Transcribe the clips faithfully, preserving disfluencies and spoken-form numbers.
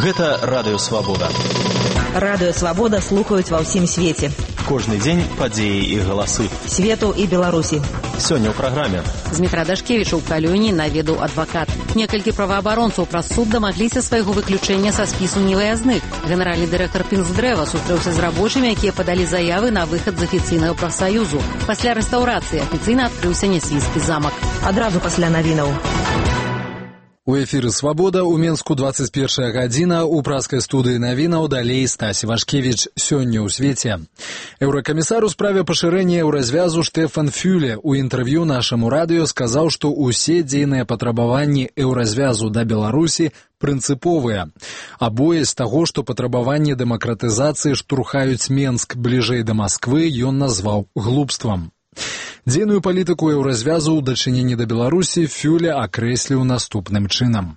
Гэта Радыё Свабода. Радыё Свабода слухаюць ва ўсім свеце. Кожны дзень падзеі і галасы. Свету і Беларусі. Сёння ў праграме. Змітра Дашкевіча ў Калюні наведаў адвакат. Некалькі праваабаронцаў праз суд дамагліся свайго выключэння са спісу невыязных. Генеральны дырэктар Пінсдрэва сустрэўся з рабочымі, якія падалі заявы на выхад з афіцыйнага прафсаюзу. Пасля рэстаўрацыі афіцыйна адкрыўся нясвійскі замак. Адразу пасля навінаў. У эфіры «Свабода» у Менску двадцать первая гадзіна, у праскай студыі навінаў далей Стась Івашкевіч. Сёння ў свеце. Еўракамісар у справе пашырэння еўразвязу Штефан Фюле ў інтэрв'ю нашаму радыё сказаў, што ўсе дзейныя патрабаванні еўразвязу да Беларусі прынцыповыя. А боязь таго, што патрабаванні дэмакратызацыі штурхаюць Менск бліжэй да Масквы, ён назваў глупствам. Дзейную палітыку еўразвязу ў дачыненні да Беларусі Фюле акрэсліў наступным чынам.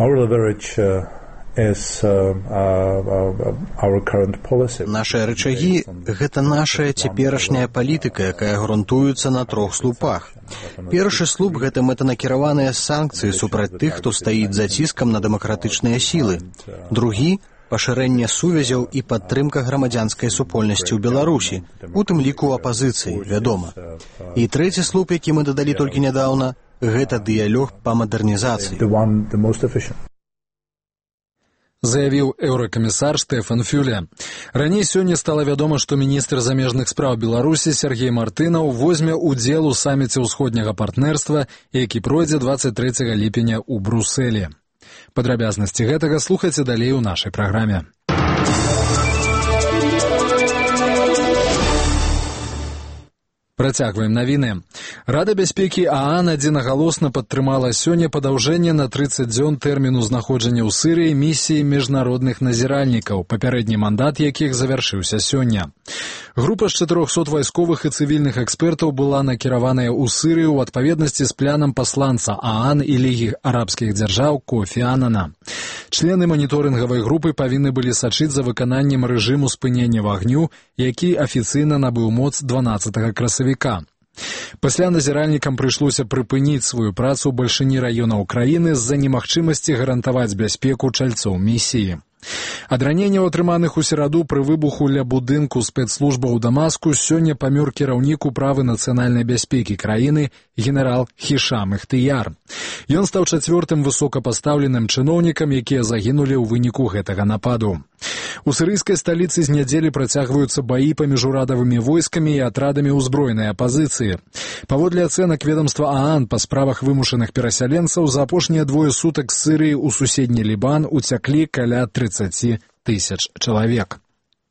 Нашыя рычагі – гэта нашая цяперашняя палітыка, якая грунтуецца на трох слупах. Першы слуп – гэта мэтанакіраваныя санкцыі супраць тых, хто стаіць за ціскам на дэмакратычныя сілы. Другі – пашырэнне сувязяў і падтрымка грамадзянскай супольнасці ў Беларусі, у тым ліку апазіцыі, вядома. І трэці слуп, які мы дадалі толькі нядаўна, гэта дыялог па мадэрнізацыі. Заявіў еўракамісар Штефан Фюле. Раней сёння стала вядома, што міністр замежных спраў Беларусі Сергей Мартынаў возьме ўдзел у саміце ўсходняга партнерства, які пройдзе двадцать трэцяга ліпеня ў Брусэлі. Падрабязнасці гэтага слухайце далей у нашай праграме. Працягваем навіны. Рада бяспекі ААН адзінагалосна падтрымала сёння падаўжэнне на трыццаць дзён тэрміну знаходжання ў Сірыі місіі міжнародных назіральнікаў, папярэдні мандат якіх завяршыўся сёння. Група з чатырохсот вайсковых і цывільных экспертаў была накіраваная ў Сірыю ў адпаведнасці з планам пасланца ААН і Лігі арабскіх дзяржаў Кофі Анана. Члены маніторынгавай групы павінны былі сачыць за выкананнем рэжыму спынення вагню, які афіцыйна набыў моц дванаццатага красавіка. Пасля назіральнікам прыйшлося прыпыніць сваю працу ў бальшыні раёнаў краіны з-за немагчымасці гарантаваць бяспеку чальцоў місіі. Ад раненняў, атрыманых у сераду пры выбуху ля будынку спецслужбаў у Дамаску, сёння памёр кіраўнік управы нацыянальнай бяспекі краіны генерал Хішам Ихтыяр. Ён стаў чацвёртым высокапастаўленым чыноўнікам, якія загінулі ў выніку гэтага нападу. У сірыйскай сталіцы з нядзелі працягваюцца баі паміж урадавымі войскамі і атрадамі ўзброенай апазіцыі. Паводле ацэнак ведамства ААН па справах вымушаных перасяленцаў, за апошнія двое сутак з Сірыі ў суседні Лібан уцяклі каля трыццаць тысяч чалавек.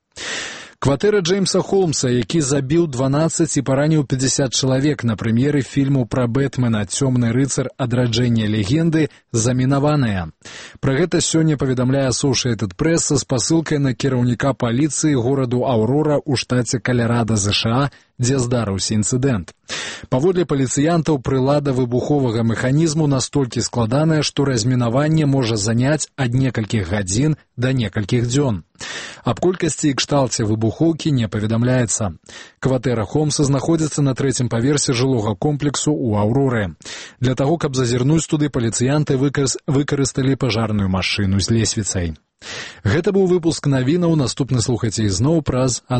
Кватэра Джеймса Холмса, які забіў дванаццаць і параніў пятьдесят чалавек на прэм'еры фільму пра Бэтмена «Цёмны рыцар. Адраджэнне легенды», замінаваная. Пра гэта сёння паведамляе Associated Press са спасылкай на кіраўніка паліцыі гораду Аўрора ў штаце Каларада, ЗША, дзе здарыўся інцыдэнт. Паводле паліцыянтаў, прылада выбуховага механізму настолькі складаная, што размінаванне можа заняць ад некалькіх гадзін да некалькіх дзён. Аб колькасці і кшталце выбухоўкі не паведамляецца. Кватэра Холмса знаходзіцца на трэцім паверсе жылога комплексу ў Аўроры. Для таго, каб зазірнуць туды, паліцыянты выкарысталі пажарную машыну з лесвіцай. Гэта быў выпуск навінаў, наступны слухайце ізноў праз